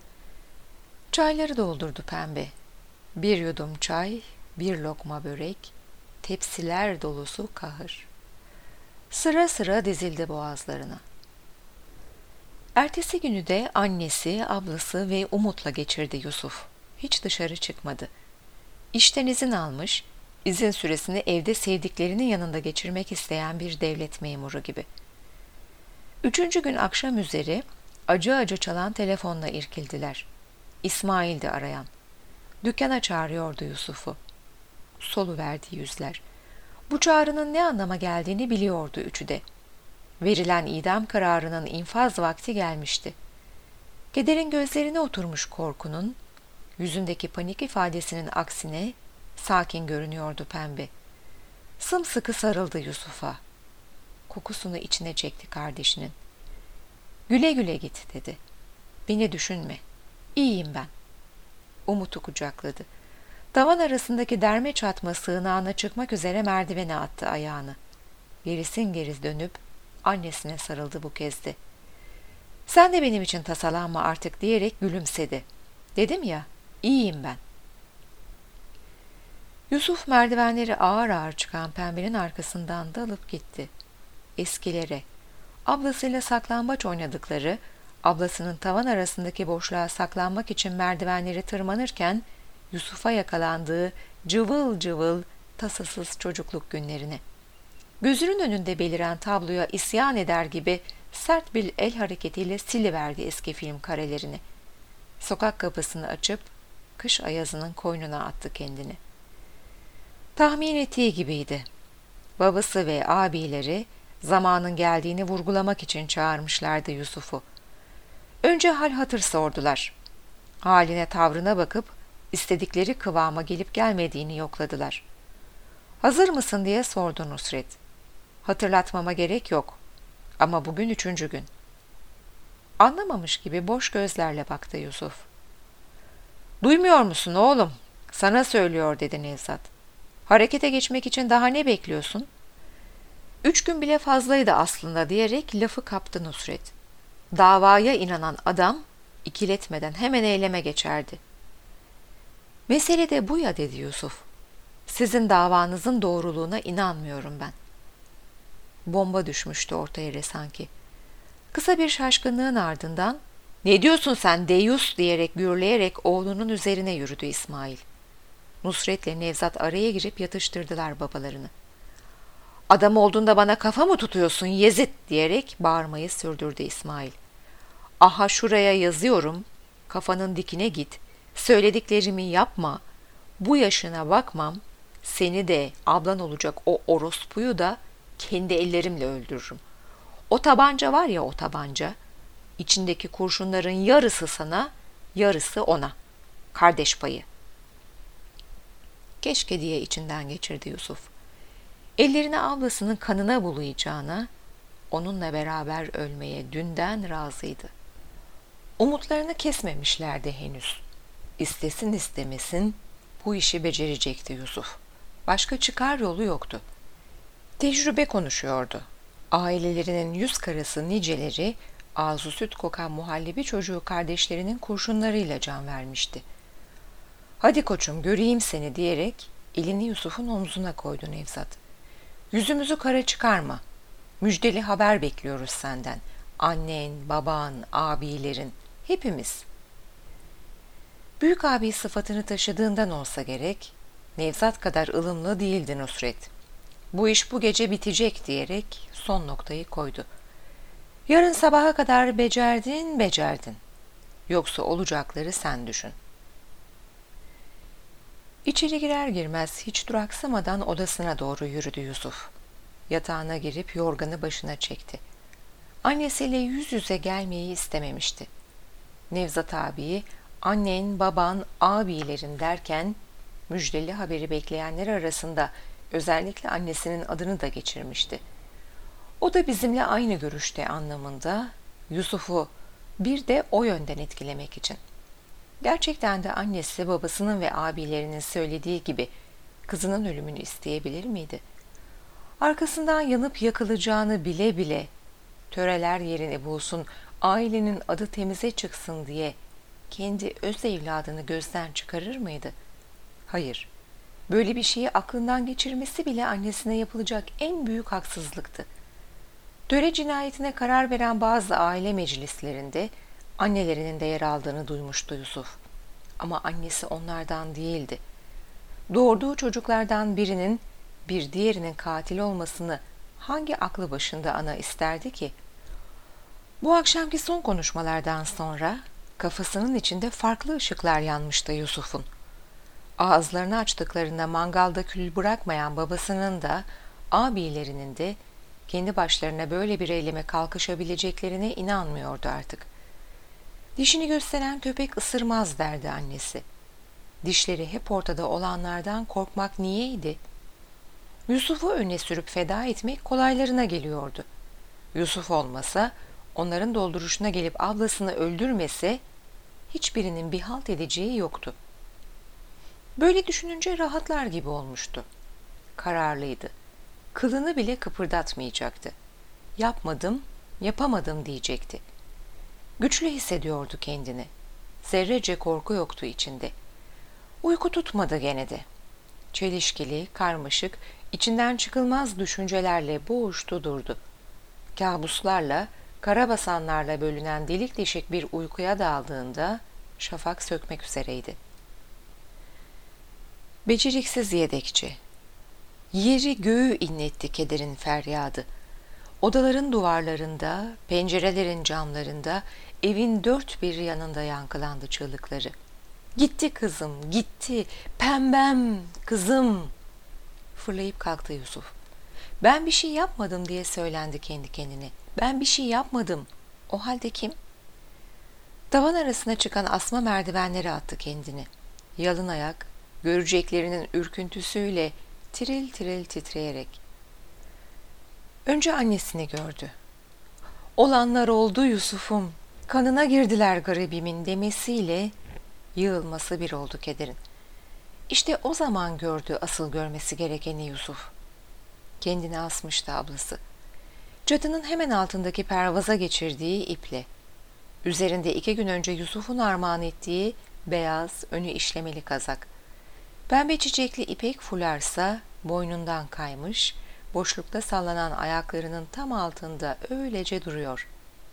Çayları doldurdu Pembe. Bir yudum çay, bir lokma börek, tepsiler dolusu kahır. Sıra sıra dizildi boğazlarına. Ertesi günü de annesi, ablası ve Umut'la geçirdi Yusuf. Hiç dışarı çıkmadı. İşten izin almış, izin süresini evde sevdiklerinin yanında geçirmek isteyen bir devlet memuru gibi. 3. gün akşam üzeri acı acı çalan telefonla irkildiler. İsmail'di arayan. Dükkana çağırıyordu Yusuf'u. Soluverdi yüzler. Bu çağrının ne anlama geldiğini biliyordu üçü de. Verilen idam kararının infaz vakti gelmişti. Kederin gözlerine oturmuş korkunun, yüzündeki panik ifadesinin aksine sakin görünüyordu Pembe. Sımsıkı sarıldı Yusuf'a. Kokusunu içine çekti kardeşinin. Güle güle git dedi. Beni düşünme. İyiyim ben. Umut'u kucakladı. Tavan arasındaki derme çatma sığınağına çıkmak üzere merdivene attı ayağını. Gerisin geriz dönüp annesine sarıldı bu kez de. Sen de benim için tasalanma artık diyerek gülümsedi. Dedim ya, iyiyim ben. Yusuf merdivenleri ağır ağır çıkan Pembe'nin arkasından dalıp gitti. Eskilere, ablasıyla saklambaç oynadıkları, ablasının tavan arasındaki boşluğa saklanmak için merdivenleri tırmanırken Yusuf'a yakalandığı cıvıl cıvıl tasasız çocukluk günlerine. Gözünün önünde beliren tabloya isyan eder gibi sert bir el hareketiyle siliverdi eski film karelerini. Sokak kapısını açıp kış ayazının koynuna attı kendini. Tahmin ettiği gibiydi. Babası ve abileri zamanın geldiğini vurgulamak için çağırmışlardı Yusuf'u. Önce hal hatır sordular. Haline tavrına bakıp istedikleri kıvama gelip gelmediğini yokladılar. Hazır mısın diye sordu Nusret. Hatırlatmama gerek yok. Ama bugün 3. gün. Anlamamış gibi boş gözlerle baktı Yusuf. Duymuyor musun oğlum? Sana söylüyor dedi Nevzat. Harekete geçmek için daha ne bekliyorsun? 3 gün bile fazlaydı aslında diyerek lafı kaptı Nusret. Davaya inanan adam ikiletmeden hemen eyleme geçerdi. Mesele de bu ya dedi Yusuf. Sizin davanızın doğruluğuna inanmıyorum ben. Bomba düşmüştü orta yere sanki. Kısa bir şaşkınlığın ardından "Ne diyorsun sen deyus?" diyerek gürleyerek oğlunun üzerine yürüdü İsmail. Nusret'le Nevzat araya girip yatıştırdılar babalarını. "Adam olduğunda bana kafa mı tutuyorsun Yezid?" diyerek bağırmayı sürdürdü İsmail. "Aha şuraya yazıyorum, kafanın dikine git, söylediklerimi yapma, bu yaşına bakmam, seni de ablan olacak o orospuyu da kendi ellerimle öldürürüm. O tabanca var ya o tabanca, içindeki kurşunların yarısı sana, yarısı ona. Kardeş payı." Keşke diye içinden geçirdi Yusuf. Ellerini ablasının kanına bulayacağına, onunla beraber ölmeye dünden razıydı. Umutlarını kesmemişlerdi henüz. İstesin istemesin bu işi becerecekti Yusuf. Başka çıkar yolu yoktu. Tecrübe konuşuyordu. Ailelerinin 100 karısı niceleri ağzı süt kokan muhallebi çocuğu kardeşlerinin kurşunlarıyla can vermişti. "Hadi koçum göreyim seni" diyerek elini Yusuf'un omzuna koydu Nevzat. "Yüzümüzü kara çıkarma. Müjdeli haber bekliyoruz senden. Annen, baban, abilerin, hepimiz." Büyük abi sıfatını taşıdığından olsa gerek, Nevzat kadar ılımlı değildi Nusret. "Bu iş bu gece bitecek" diyerek son noktayı koydu. "Yarın sabaha kadar becerdin. Yoksa olacakları sen düşün." İçeri girer girmez hiç duraksamadan odasına doğru yürüdü Yusuf. Yatağına girip yorganı başına çekti. Annesiyle yüz yüze gelmeyi istememişti. Nevzat abiyi annen, baban, abilerin derken müjdeli haberi bekleyenler arasında özellikle annesinin adını da geçirmişti. O da bizimle aynı görüşte anlamında, Yusuf'u bir de o yönden etkilemek için. Gerçekten de annesi babasının ve abilerinin söylediği gibi kızının ölümünü isteyebilir miydi? Arkasından yanıp yakılacağını bile bile töreler yerini bulsun, ailenin adı temize çıksın diye kendi öz evladını gözden çıkarır mıydı? Hayır, böyle bir şeyi aklından geçirmesi bile annesine yapılacak en büyük haksızlıktı. Töre cinayetine karar veren bazı aile meclislerinde annelerinin de yer aldığını duymuştu Yusuf. Ama annesi onlardan değildi. Doğurduğu çocuklardan birinin bir diğerinin katil olmasını hangi aklı başında ana isterdi ki? Bu akşamki son konuşmalardan sonra kafasının içinde farklı ışıklar yanmıştı Yusuf'un. Ağızlarını açtıklarında mangalda kül bırakmayan babasının da abilerinin de kendi başlarına böyle bir eyleme kalkışabileceklerine inanmıyordu artık. "Dişini gösteren köpek ısırmaz" derdi annesi. Dişleri hep ortada olanlardan korkmak niyeydi? Yusuf'u öne sürüp feda etmek kolaylarına geliyordu. Yusuf olmasa, onların dolduruşuna gelip ablasını öldürmese, hiçbirinin bir halt edeceği yoktu. Böyle düşününce rahatlar gibi olmuştu. Kararlıydı. Kılını bile kıpırdatmayacaktı. "Yapmadım, yapamadım" diyecekti. Güçlü hissediyordu kendini. Zerrece korku yoktu içinde. Uyku tutmadı gene de. Çelişkili, karmaşık, içinden çıkılmaz düşüncelerle boğuştu durdu. Kabuslarla, karabasanlarla bölünen delik deşik bir uykuya daldığında şafak sökmek üzereydi. Beceriksiz yedekçi. Yeri göğü inletti kederin feryadı. Odaların duvarlarında, pencerelerin camlarında, evin dört bir yanında yankılandı çığlıkları. Gitti kızım, gitti, pembem, kızım. Fırlayıp kalktı Yusuf. Ben bir şey yapmadım diye söylendi kendi kendine. Ben bir şey yapmadım. O halde kim? Tavan arasına çıkan asma merdivenlere attı kendini. Yalın ayak, göreceklerinin ürküntüsüyle tiril tiril titreyerek. Önce annesini gördü. Olanlar oldu Yusuf'um, kanına girdiler garibimin demesiyle yığılması bir oldu kederin. İşte o zaman gördü asıl görmesi gerekeni Yusuf. Kendini asmıştı ablası. Cadının hemen altındaki pervaza geçirdiği iple. Üzerinde 2 gün önce Yusuf'un armağan ettiği beyaz, önü işlemeli kazak. Pembe çiçekli ipek fularsa boynundan kaymış, boşlukta sallanan ayaklarının tam altında öylece duruyor.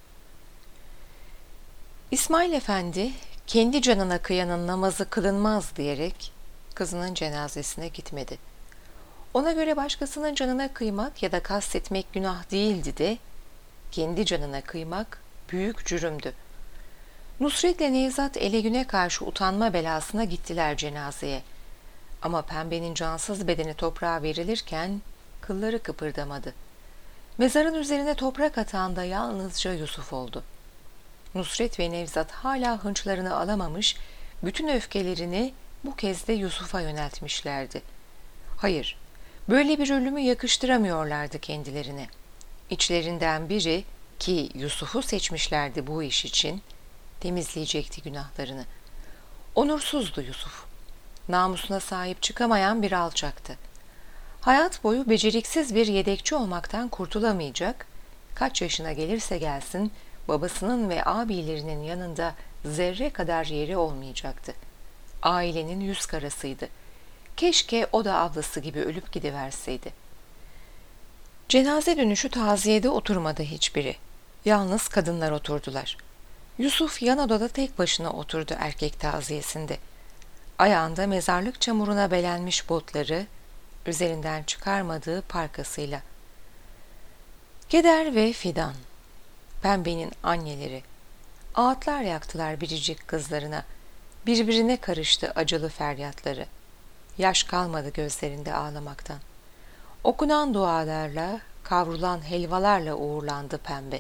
İsmail Efendi, kendi canına kıyanın namazı kılınmaz diyerek kızının cenazesine gitmedi. Ona göre başkasının canına kıymak ya da kastetmek günah değildi de, kendi canına kıymak büyük cürümdü. Nusret'le Nevzat Elegün'e karşı utanma belasına gittiler cenazeye. Ama pembenin cansız bedeni toprağa verilirken kılları kıpırdamadı. Mezarın üzerine toprak atan da yalnızca Yusuf oldu. Nusret ve Nevzat hala hınçlarını alamamış, bütün öfkelerini bu kez de Yusuf'a yöneltmişlerdi. Hayır, böyle bir ölümü yakıştıramıyorlardı kendilerine. İçlerinden biri, ki Yusuf'u seçmişlerdi bu iş için, temizleyecekti günahlarını. Onursuzdu Yusuf. Namusuna sahip çıkamayan bir alçaktı. Hayat boyu beceriksiz bir yedekçi olmaktan kurtulamayacak, kaç yaşına gelirse gelsin babasının ve abilerinin yanında zerre kadar yeri olmayacaktı. Ailenin yüz karasıydı. Keşke o da ablası gibi ölüp gidiverseydi. Cenaze dönüşü taziyede oturmadı hiçbiri. Yalnız kadınlar oturdular. Yusuf yan odada tek başına oturdu erkek taziyesinde. Ayağında mezarlık çamuruna belenmiş botları, üzerinden çıkarmadığı parkasıyla. Keder ve Fidan, pembenin anneleri, ağıtlar yaktılar biricik kızlarına, birbirine karıştı acılı feryatları. Yaş kalmadı gözlerinde ağlamaktan. Okunan dualarla, kavrulan helvalarla uğurlandı pembe.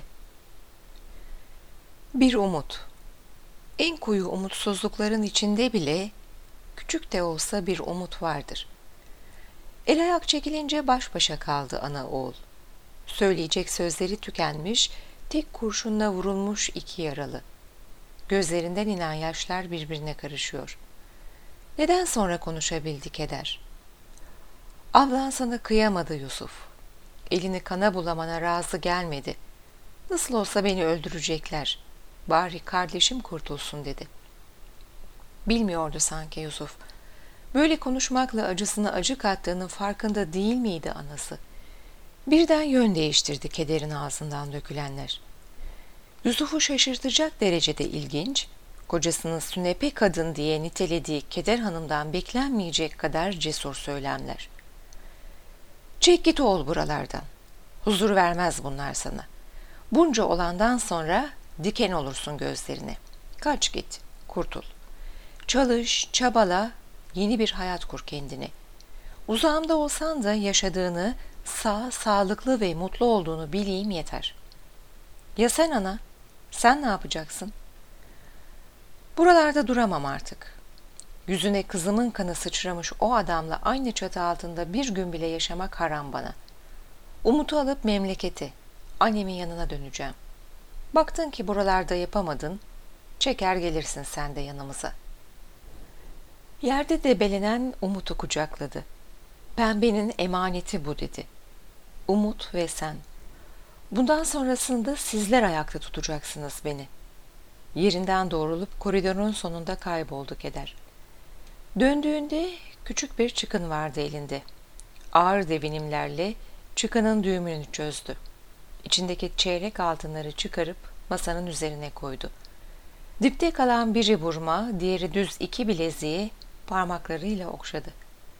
Bir umut. En koyu umutsuzlukların içinde bile küçük de olsa bir umut vardır. El ayak çekilince baş başa kaldı ana oğul. Söyleyecek sözleri tükenmiş, tek kurşunla vurulmuş 2 yaralı. Gözlerinden inen yaşlar birbirine karışıyor. Neden sonra konuşabildi keder? Ablan sana kıyamadı Yusuf. Elini kana bulamana razı gelmedi. Nasıl olsa beni öldürecekler. Bari kardeşim kurtulsun dedi. Bilmiyordu sanki Yusuf. Böyle konuşmakla acısına acı kattığının farkında değil miydi anası? Birden yön değiştirdi kederin ağzından dökülenler. Yusuf'u şaşırtacak derecede ilginç, kocasının sünepe kadın diye nitelediği Keder Hanım'dan beklenmeyecek kadar cesur söylemler. Çek git oğul buralardan. Huzur vermez bunlar sana. Bunca olandan sonra diken olursun gözlerine. Kaç git, kurtul. Çalış, çabala, yeni bir hayat kur kendine. Uzağımda olsan da yaşadığını, sağlıklı ve mutlu olduğunu bileyim yeter. Ya sen ana, sen ne yapacaksın? Buralarda duramam artık. Yüzüne kızımın kanı sıçramış o adamla aynı çatı altında bir gün bile yaşamak haram bana. Umut'u alıp memleketi, annemin yanına döneceğim. Baktın ki buralarda yapamadın, çeker gelirsin sen de yanımıza. Yerde debelenen Umut'u kucakladı. Pembenin emaneti bu dedi. Umut ve sen. Bundan sonrasında sizler ayakta tutacaksınız beni. Yerinden doğrulup koridorun sonunda kayboldu keder. Döndüğünde küçük bir çıkın vardı elinde. Ağır devinimlerle çıkının düğümünü çözdü. İçindeki çeyrek altınları çıkarıp masanın üzerine koydu. Dipte kalan biri burma, diğeri düz 2 bileziği parmaklarıyla okşadı.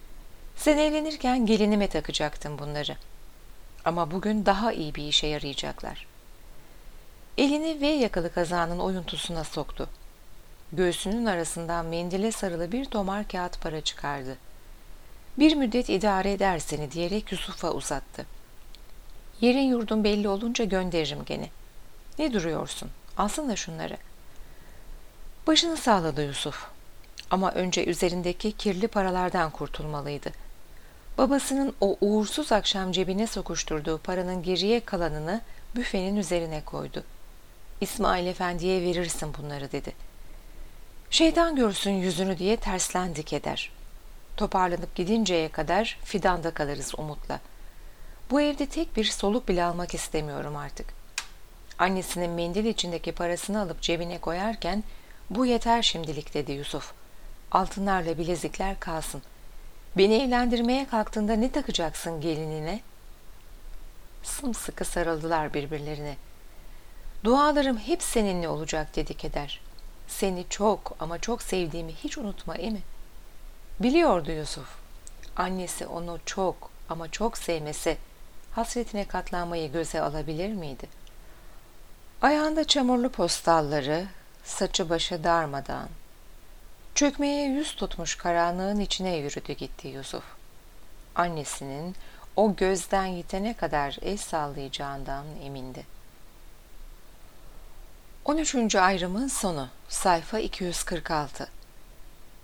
Sen evlenirken gelinime takacaktın bunları. Ama bugün daha iyi bir işe yarayacaklar. Elini V yakalı kazağının oyuntusuna soktu. Göğsünün arasından mendile sarılı bir tomar kağıt para çıkardı. Bir müddet idare eder seni diyerek Yusuf'a uzattı. Yerin yurdun belli olunca gönderirim gene. Ne duruyorsun? Alsana şunları. Başını sağladı Yusuf. Ama önce üzerindeki kirli paralardan kurtulmalıydı. Babasının o uğursuz akşam cebine sokuşturduğu paranın geriye kalanını büfenin üzerine koydu. İsmail Efendi'ye verirsin bunları dedi. Şeytan görsün yüzünü diye terslendi keder. Toparlanıp gidinceye kadar fidanda kalırız umutla. Bu evde tek bir soluk bile almak istemiyorum artık. Annesinin mendil içindeki parasını alıp cebine koyarken bu yeter şimdilik dedi Yusuf. Altınlarla bilezikler kalsın. Beni evlendirmeye kalktığında ne takacaksın gelinine? Sımsıkı sarıldılar birbirlerine. Dualarım hep seninle olacak dedi keder. Seni çok ama çok sevdiğimi hiç unutma emi. Biliyordu Yusuf. Annesi onu çok ama çok sevmese hasretine katlanmayı göze alabilir miydi? Ayağında çamurlu postalları, saçı başı darmadan, çökmeye yüz tutmuş karanlığın içine yürüdü gitti Yusuf. Annesinin o gözden yitene kadar el sallayacağından emindi. 13. ayrımın sonu. Sayfa 246.